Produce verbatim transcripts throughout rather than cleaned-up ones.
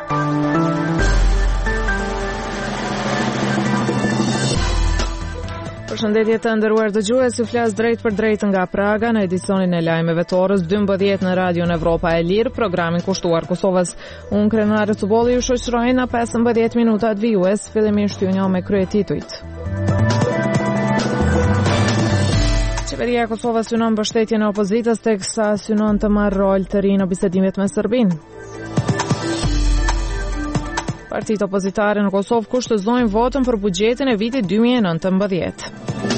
Përshëndetje të nderuar dëgjues, ju flas drejt për drejt nga Praga në edicionin e lajmeve të orës dymbëdhjetë në Radion Evropa e Lirë, programin kushtuar Kosovës. Unë Krenare Tubolli ju shoqëroj në pesëmbëdhjetë minutat vijues, fillimisht ju njoh me kryetitujt. Qeveria e Kosovës synon mbështetjen e opozitës teksa synon të marrë rol të ri në bisedimet me Serbinë. Partitë opozitare në Kosovë kushtëzojnë votën për buxhetin e vitit dy mijë e nëntëmbëdhjetë.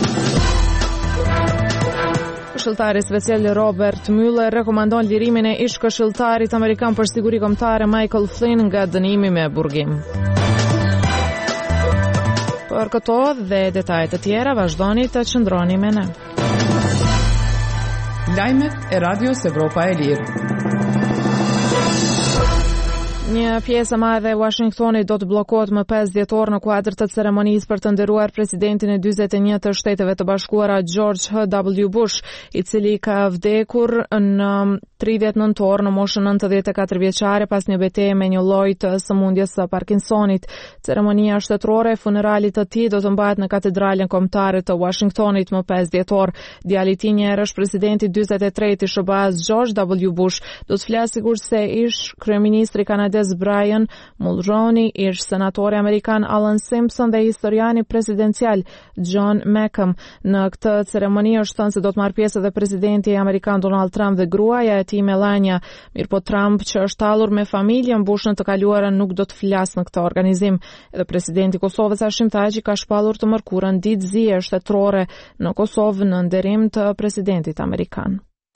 Këshilltari special Robert Mueller rekomandon lirimin e ish këshilltarit amerikan për siguri kombëtare Michael Flynn nga dënimi me burgim. Për këto dhe detajet të tjera vazhdoni të qëndroni me ne. Lajmet e Radios Evropa e Lirë. Një pjesë e madhe e Washingtonit do të bllokohet më pesë dhjetor në kuadër të ceremonisë për të nderuar presidentin e dyzet e një të Shteteve të Bashkuara George H W Bush, i cili ka vdekur në tridhjetë nëntor në moshën nëntëdhjetë e katër vjeçare pas një betejë me një lloj të sëmundjes së Parkinsonit. Ceremonia shtetërore e funeralit të tij do të mbahet në katedralen kombëtare të Washingtonit më pesë dhjetor. Djali i tij, një herësh presidenti dyzet e tretë i S B A-s George W Bush, do të flasë sigurisht ish kryeministri kanadez Brian Mulroney, ish senatori amerikan Alan Simpson dhe historiani presidencial John McCain. Në këtë ceremoni është thënë se do të marrë pjesë edhe presidenti amerikan Donald Trump dhe gruaja e tij Melania. Mirpo Trump, që është tallur me familjen Bush në të kaluarën, nuk do të flasë në këtë organizim. Edhe presidenti i Kosovës Hashim Thaçi ka shpallur të mërkurën ditëzie shtetërore në Kosovë në nderim të presidentit amerikan.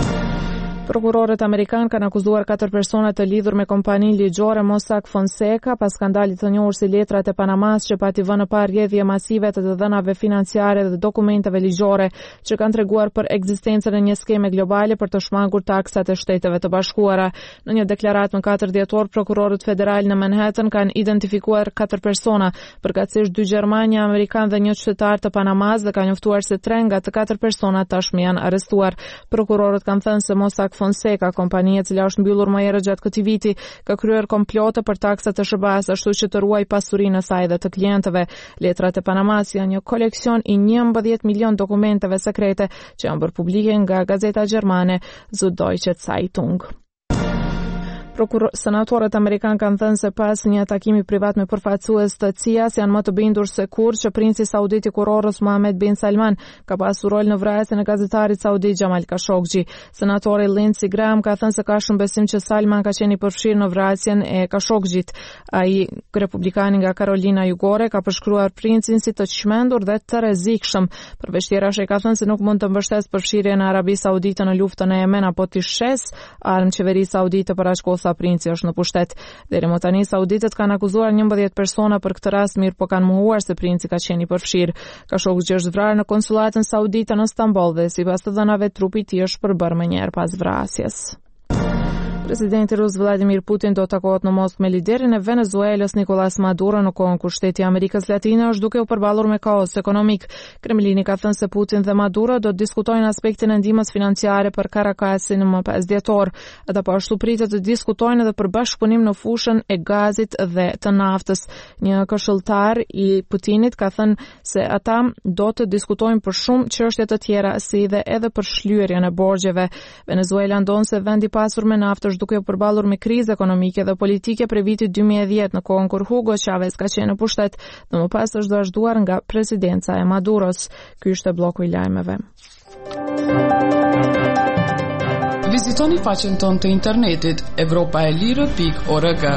Prokurorët amerikanë kanë akuzuar katër persona të lidhur me kompaninë ligjore Mossack Fonseca pas skandalit të njohur si letrat e Panamas, që pati vënë pa rrjedhje masive të të dhënave financiare dhe dokumenteve ligjore që kanë treguar për ekzistencën e një skeme globale për të shmangur taksat e Shteteve të Bashkuara. Në një deklaratë më katër dhjetor, prokurorët federal në Manhattan kanë identifikuar katër persona, përkatësisht dy gjermanë, një amerikan dhe një qytetar të Panamas, dhe kanë njoftuar se tre nga të katër persona tashmë janë arrestuar. Prokurorët kanë thënë se Mossack Fonseca, kompania e cila është mbyllur më herët gjatë këtij viti, ka kryer komplote për taksat të S B A-s, ashtu që të ruaj pasurinë e saj dhe të klientëve. Letrat e Panamas janë një koleksion i njëmbëdhjetë milion dokumenteve sekrete që janë bërë publike nga gazeta gjermane Süddeutsche Zeitung. Prokuror, senatorët amerikanë kanë thënë se pas një takimi privat me përfaqësues të C I A-s janë më të bindur se kurrë që princi saudit i kurorës Mohammed bin Salman ka pasur rol në vrasjen e gazetarit saudit Jamal Khashoggi. Senatori Lindsey Graham ka thënë se ka shumë besim që Salman ka qenë i përfshirë në vrasjen e Khashoggit. Ai, republikani nga Carolina Jugore, ka përshkruar princin si të çmendur dhe të rrezikshëm. Përveç tjerash, ai ka thënë se nuk mund të mbështesë përfshirjen e Arabi Saudite në luftën e Yemen apo të shes armë qeverisë saudite për aq kohë sa princi është në pushtet. Deri më tani sauditët kanë akuzuar njëmbëdhjetë persona për këtë rast, mirë po kanë mohuar se princi ka qenë i përfshirë. Khashoggi është vrarë në konsulatën saudite në Stamboll dhe sipas të dhënave trupi i tij është përbërë më njëherë pas vrasjes. Presidenti rus Vladimir Putin do të takohet në Moskë me liderin e Venezuelës Nicolas Maduro në kohën kur shteti i Amerikës Latine është duke u përballur me kaos ekonomik. Kremlini ka thënë se Putin dhe Maduro do të diskutojnë aspektin e ndihmës financiare për Caracasin më pesë dhjetor. Ata po ashtu pritet të diskutojnë edhe për bashkëpunim në fushën e gazit dhe të naftës. Një këshilltar i Putinit ka thënë se ata do të diskutojnë për shumë çështje të tjera, si dhe edhe për shlyerjen e borxheve. Venezuela ndon se vendi i pasur me naftë duke u përballur me krizë ekonomike dhe politike prej vitit dy mijë e dhjetë në kohën kur Hugo Chavez ka qenë në pushtet dhe më pas është vazhduar nga presidenca e Maduros. Ky ishte bloku i lajmeve. Vizitoni faqen tonë të internetit evropa e lirë pikë org.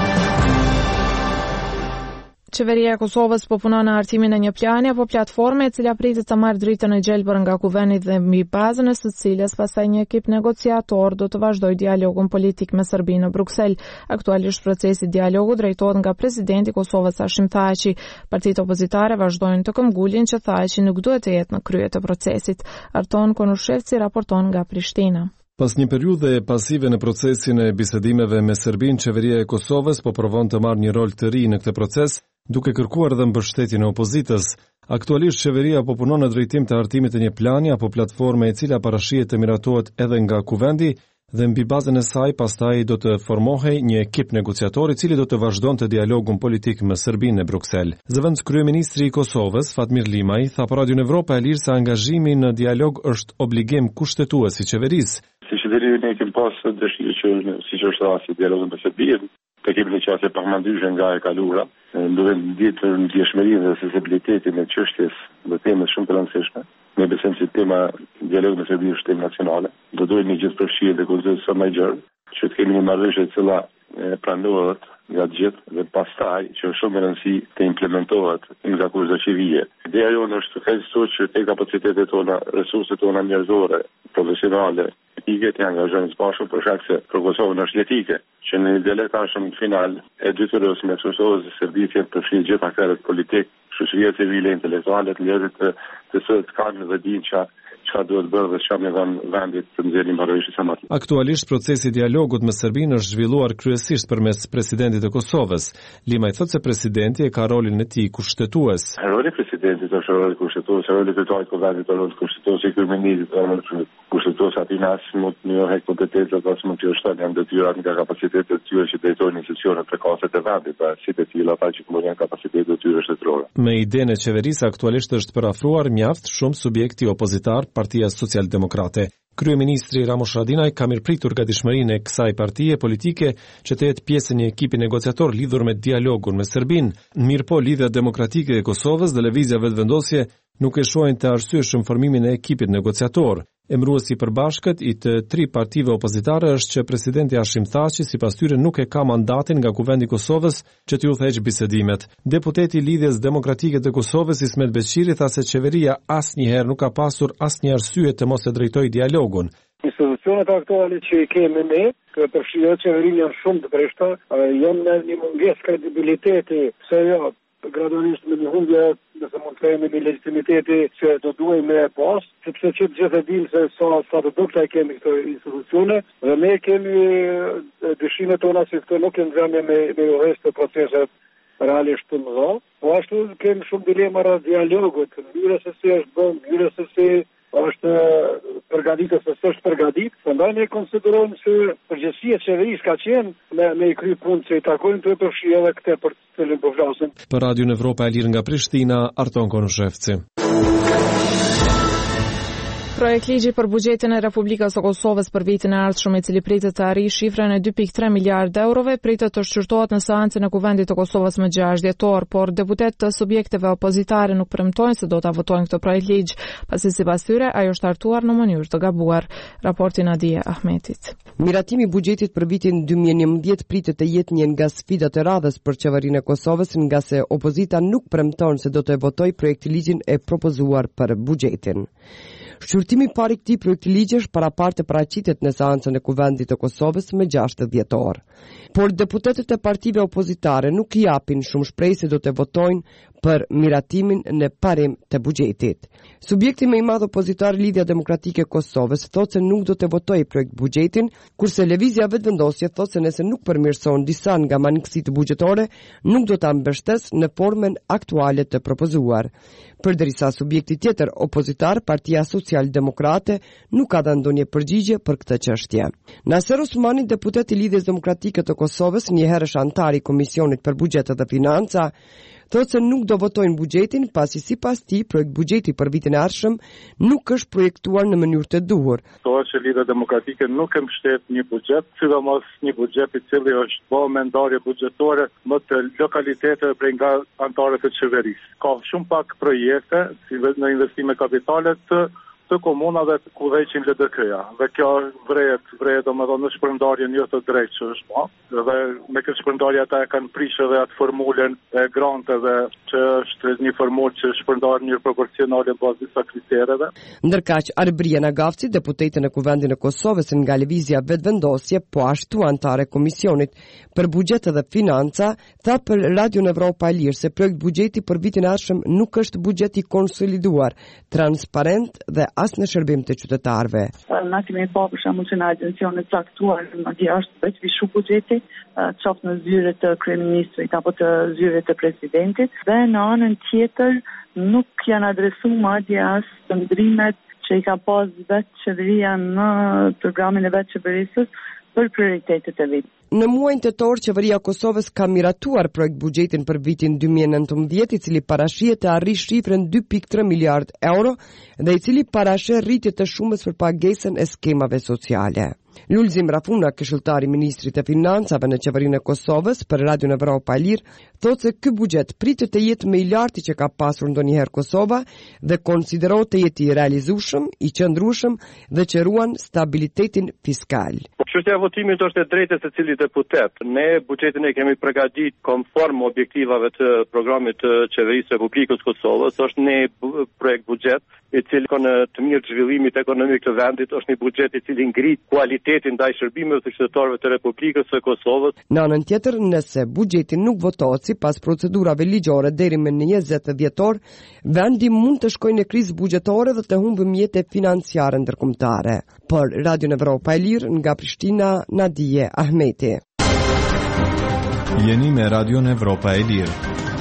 Qeveria e Kosovës po punon në hartimin e një plani apo platforme e cila pritet të marrë dritën e gjelbër nga kuvendit dhe mbi bazën e së cilës pastaj një ekip negociator do të vazhdojë dialogun politik me Serbinë në Bruksel. Aktualisht procesi i dialogut drejtohet nga presidenti i Kosovës Hashim Thaçi. Partitë opozitare vazhdojnë të këmbgulin që Thaçi nuk duhet të jetë në krye të procesit. Arton Konushevci raporton nga Prishtina. Pas një periudhe pasive në procesin e bisedimeve me Serbinë, qeveria e Kosovës po provon të marrë një rol të ri në këtë proces, duke kërkuar dhe mbështetjen e opozitës. Aktualisht qeveria po punon në drejtim të hartimit të një plani apo platforme e cila parashihet të miratohet edhe nga kuvendi dhe mbi bazën e saj pastaj do të formohej një ekip negociator i cili do të vazhdonte dialogun politik me Serbinë në Bruksel. Zëvendës kryeministri i Kosovës, Fatmir Limaj, tha për Radio Evropa e Lirë se angazhimi në dialog është obligim kushtetues i qeverisë. Si qeveria ne kemi pasë dëshirë që siç është rasti dialogu me Serbinë, të kemi një qasje përmendyshe nga e kalura, duhet ditë në ndjeshmërinë dhe sensibilitetin e çështjes dhe temës shumë të rëndësishme. Ne besojmë se tema dialogu me Serbinë është temë nacionale. Do duhet një gjithë përfshirje dhe konsensus sa më i gjerë, që të kemi një marrëveshje e cila pranohet nga të gjithë dhe pastaj që është shumë e rëndësishme të implementohet nga kurzo qeverie. Ideja jonë është të kështu që te kapacitetet tona, resurset tona njerëzore, profesionale, i të angazhojnë së bashku për shkak se për Kosovën është jetike, që në një dialektash në final e dytyrës me Kosovës dhe Serbisë të përfshirë gjithë aktorët politik, shoqëria civile, intelektuale, të njerëzit të të të kanë dhe dinë që çka duhet bërë dhe çka më dhan vendit të nxjerrim marrëveshje sa më të. Aktualisht procesi i dialogut me Serbinë është zhvilluar kryesisht përmes presidentit të Kosovës. Limaj thotë se presidenti e ka rolin e tij kushtetues. Roli i presidentit është roli kushtetues, roli i kryetarit të vendit është roli kushtetues i kryeministit, roli kushtetues aty nas mund të njëhet kompetenca ose mund të shtojnë janë detyrat nga kapacitetet e tyre që drejtojnë institucionet prekase të vendit, pra si të tilla ata që kanë kapacitetet e tyre shtetërore. Me idenë e qeverisë aktualisht është parafruar mjaft shumë subjekti opozitar Partia Socialdemokrate. Kryeministri Ramush Haradinaj ka mirëpritur gatishmërinë e kësaj partie politike që të jetë pjesë e një ekipi negociator lidhur me dialogun me Serbinë. Mirëpo lidhja demokratike e Kosovës dhe lëvizja vetëvendosje nuk e shohin të arsyeshëm formimin e ekipit negociator. Emëruesi i përbashkët i të tri partive opozitare është që presidenti Hashim Thaçi sipas tyre nuk e ka mandatin nga Kuvendi i Kosovës që të udhëheqë bisedimet. Deputeti i Lidhjes Demokratike të Kosovës Ismet Beqiri tha se qeveria asnjëherë nuk ka pasur asnjë arsye të mos e drejtojë dialogun. Institucionet aktuale që i kemi ne, që përfshirë qeverinë janë shumë të preshta, janë në një mungesë kredibiliteti, pse jo, gradualisht me një humbje, nëse mund të themi, me legitimiteti që do duhej me e pas, sepse që të gjithë e dimë se sa, sa të dukta e kemi këto institucione, dhe ne kemi dëshimet tona se këto nuk janë zëmje me, me rreth të proceset realisht të mëdha, po ashtu kemi shumë dilema rreth dialogut, mënyra se si është bën, mënyra se si është përgatitur se s'është përgatitur, prandaj ne konsiderojmë se përgjegjësia e qeverisë ka qenë me me i kry punë që i takojnë të përfshirë edhe këtë për të cilën po flasim. Për Radio Evropa e Lirë nga Prishtina, Arton Konushevci. Projekt ligji për buxhetin e Republikës së Kosovës për vitin e ardhshëm, i cili pritet të arrijë shifrën e dy pikë tre miliardë eurove, pritet të shqyrtohet në seancën e Kuvendit të Kosovës më gjashtë dhjetor, por deputetët të subjekteve opozitare nuk premtojnë se do ta votojnë këtë projekt ligj, pasi sipas tyre ajo është hartuar në mënyrë të gabuar. Raporti Nadia Ahmetit. Miratimi i buxhetit për vitin dy mijë e njëmbëdhjetë pritet të jetë një nga sfidat e radhës për qeverinë e Kosovës, nga se opozita nuk premton se do të votojë projektin ligjin e propozuar për buxhetin. Shqyrtimi i parë i këtij projekti ligji është parapartë paraqitet në seancën e Kuvendit të Kosovës më gjashtë dhjetor. Por deputetët e partive opozitare nuk i japin shumë shpresë se do të votojnë për miratimin në parim të buxhetit. Subjekti më i madh opozitar, Lidhja Demokratike e Kosovës, thotë se nuk do të votojë projekt buxhetin, kurse Lëvizja Vetëvendosje thotë se nëse nuk përmirëson disa nga manikësitë buxhetore, nuk do ta mbështesë në formën aktuale të propozuar. Përdërisa subjekti tjetër opozitar, Partia Socialdemokrate, nuk ka dhënë ndonjë përgjigje për këtë çështje. Naser Osmani, deputet i Lidhjes Demokratike të Kosovës, një herësh antar i Komisionit për Buxhet dhe Financa, thotë se nuk do votojnë buxhetin, pasi sipas tij projekt buxheti për vitin e ardhshëm nuk është projektuar në mënyrë të duhur. Thotë se Lidhja Demokratike nuk e mbështet një buxhet, sidomos një buxhet i cili është bërë me ndarje buxhetore më të lokaliteteve prej nga anëtarët e qeverisë. Ka shumë pak projekte si në investime kapitale të të komunave ku udhëheqin L D K-ja. Dhe kjo vret, vret domethënë në shpërndarjen jo të drejtë që është bërë. Dhe me këtë shpërndarje ata e kanë prishë edhe atë formulën e granteve që është një formulë që shpërndar një proporcionale bazë disa kritereve. Ndërkaq Arbria Nagavci, deputete në Kuvendin e Kosovës nga Lëvizja Vetëvendosje, po ashtu antare Komisionit për Buxhet dhe Financa, tha për Radio Evropa e Lirë se projekt buxheti për vitin e ardhshëm nuk është buxhet i konsoliduar, transparent dhe as në shërbim të qytetarëve. Na kemi pa për shembull që në agencionet caktuar madje është veç vishu buxheti, qoftë në zyre të kryeministrit apo të zyre të presidentit, dhe në anën tjetër nuk janë adresuar madje as të ndrimet që i ka pas vetë qeveria në programin e vetë qeverisës për prioritetet e vitit. Në muajin tetor, qeveria e Kosovës ka miratuar projekt buxhetin për vitin dy mijë e nëntëmbëdhjetë, i cili parashihet të arrijë shifrën dy pikë tre miliard euro dhe i cili parasheh rritje të shumës për pagesën e skemave sociale. Lulzim Rafuna, këshilltari i ministrit të financave në qeverinë e Kosovës për Radion Evropa e Lirë, thotë se ky buxhet pritet të jetë më i larti që ka pasur ndonjëherë Kosova dhe konsiderohet të jetë i realizueshëm, i qëndrueshëm dhe që ruan stabilitetin fiskal. Çështja e votimit është e drejtë se cili deputet. Ne buxhetin e kemi përgatitur konform objektivave të programit të qeverisë së Republikës Kosovës. Është një projekt buxhet i cili ka në të mirë zhvillimit ekonomik të vendit, është një buxhet i cili ngrit kualitetin ndaj shërbimeve të qytetarëve të Republikës së Kosovës. Në anën tjetër, nëse buxheti nuk votohet sipas procedurave ligjore deri më në njëzet dhjetor, vendi mund të shkojë në krizë buxhetore dhe të humbë mjete financiare ndërkombëtare. Për Radion Evropa e Lirë, nga Prishtina, Nadije Ahmeti. Jeni me Radion Evropa e Lirë.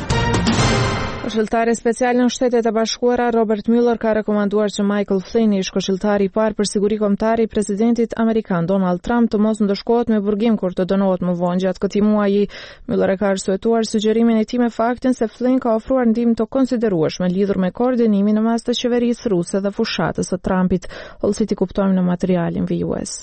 Këshilltari special në Shtetet e Bashkuara Robert Mueller ka rekomanduar që Michael Flynn, ish këshilltari i parë për siguri kombëtare i presidentit amerikan Donald Trump, të mos ndëshkohet me burgim kur të dënohet më vonë gjatë këtij muaji. Mueller e ka arsyetuar sugjerimin e tij me faktin se Flynn ka ofruar ndihmë të konsiderueshme lidhur me koordinimin në mes të qeverisë ruse dhe fushatës së Trumpit. Hollësit i kuptojmë në materialin V U S.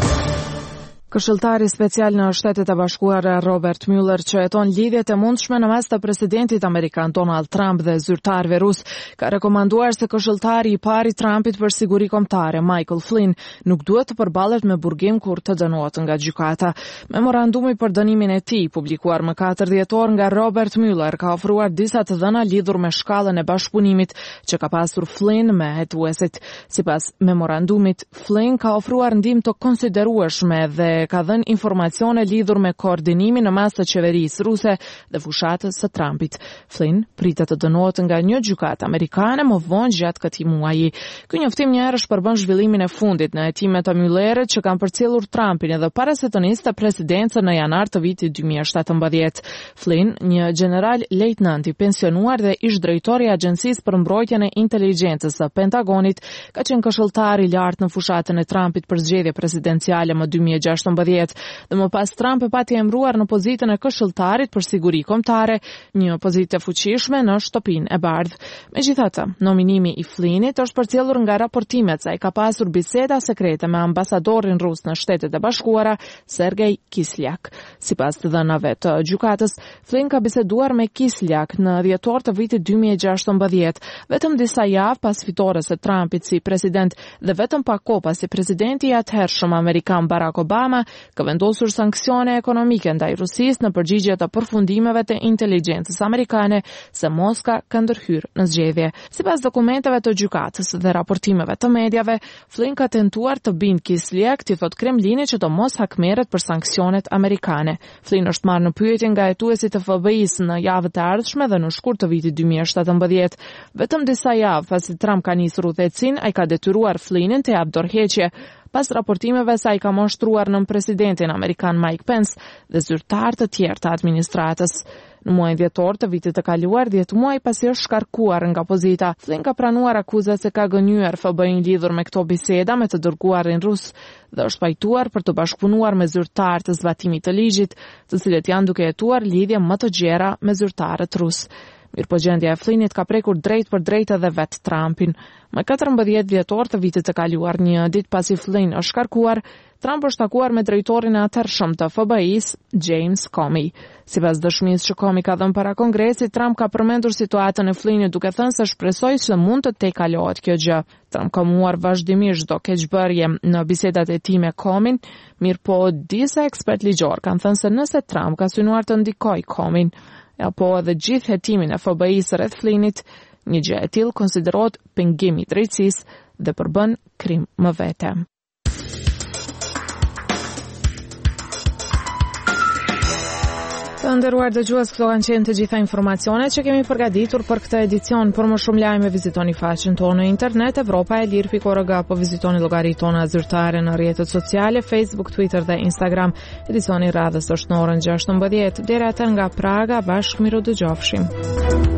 Këshilltari special në Shtetet e Bashkuara Robert Mueller, që heton lidhjet e mundshme në mes të presidentit amerikan Donald Trump dhe zyrtarëve rus, ka rekomanduar se këshilltari i parë i Trumpit për siguri kombëtare, Michael Flynn, nuk duhet të përballet me burgim kur të dënohet nga gjykata. Memorandumi për dënimin e tij, publikuar më katër dhjetor nga Robert Mueller, ka ofruar disa të dhëna lidhur me shkallën e bashkëpunimit që ka pasur Flynn me hetuesit. Sipas memorandumit, Flynn ka ofruar ndihmë të konsiderueshme dhe ka dhënë informacione lidhur me koordinimin në mes të qeverisë ruse dhe fushatës së Trumpit. Flynn pritet të dënohet nga një gjykatë amerikane më vonë gjatë këtij muaji. Ky njoftim njëherësh përbën zhvillimin e fundit në hetimet të Muellerit që kanë përcjellur Trumpin edhe para se të nisë presidencën në janar të vitit dy mijë e shtatëmbëdhjetë. Flynn, një general lejtnant i pensionuar dhe ish drejtori i Agjencisë për mbrojtjen e inteligjencës së Pentagonit, ka qenë këshilltar i lartë në fushatën e Trumpit për zgjedhje presidenciale më dy mijë e gjashtëmbëdhjetë. Dhe më pas Trump e pati emëruar në pozitën e këshilltarit për siguri kombëtare, një pozitë e fuqishme në shtëpinë e bardhë. Megjithatë, nominimi i Flynnit është përcjellur nga raportimet se ai ka pasur biseda sekrete me ambasadorin rus në Shtetet e Bashkuara, Sergej Kislyak. Sipas të dhënave të gjykatës, Flynn ka biseduar me Kislyak në dhjetor të vitit dy mijë e gjashtëmbëdhjetë, vetëm disa javë pas fitores së Trumpit si president dhe vetëm pak kohë pasi presidenti i atëhershëm amerikan Barack Obama ka vendosur sanksione ekonomike ndaj Rusisë në përgjigje të përfundimeve të inteligjencës amerikane se Moska ka ndërhyrë në zgjedhje. Sipas dokumenteve të gjykatës dhe raportimeve të medjave, Flynn ka tentuar të bindë Kislyak të thotë Kremlinit që të mos hakmerret për sanksionet amerikane. Flynn është marrë në pyetje nga hetuesit të F B I-s në javët e ardhshme dhe në shkurt të vitit dy mijë e shtatëmbëdhjetë. Vetëm disa javë pasi Trump ka nisur udhëhecin, ai ka detyruar Flynnin të japë dorëheqje. Pas raportimeve se ai ka mashtruar nën presidentin amerikan Mike Pence dhe zyrtar të tjerë të administratës. Në muajin dhjetor të vitit të kaluar, dhjetë muaj pasi është shkarkuar nga pozita, Flynn ka pranuar akuzat se ka gënyer F B I-n lidhur me këto biseda me të dërguarin rus dhe është pajtuar për të bashkëpunuar me zyrtar të zbatimit të ligjit, të cilët janë duke hetuar lidhje më të gjera me zyrtarët rus. Mirëpëgjendja e Flynnit ka prekur drejt për drejt edhe vetë Trumpin. Më katërmbëdhjetë dhjetor të vitit të kaluar, një ditë pasi Flynn është shkarkuar, Trump është takuar me drejtorin e atëhershëm të F B I-s, James Comey. Sipas dëshmisë që Comey ka dhënë para Kongresit, Trump ka përmendur situatën e Flynnit duke thënë se shpresoi se mund të tejkalohet kjo gjë. Trump ka muar vazhdimisht çdo keqbërje në bisedat e tij me Comeyn, mirëpo disa ekspert ligjor kanë thënë se nëse Trump ka synuar të ndikojë Comeyn, apo edhe gjithë hetimin e F B I-s rreth Flynnit, një gjë e tillë konsiderohet pengim i drejtësisë dhe përbën krim më vete. Të nderuar dëgjues, këto kanë qenë të gjitha informacionet që kemi përgatitur për këtë edicion. Për më shumë lajme vizitoni faqen tonë në internet evropa e lirë pikë org apo vizitoni llogaritë tona zyrtare në rrjetet sociale Facebook, Twitter dhe Instagram. Edicioni radhës është në orën gjashtëmbëdhjetë. Deri atë nga Praga, bashkë miru dëgjofshim.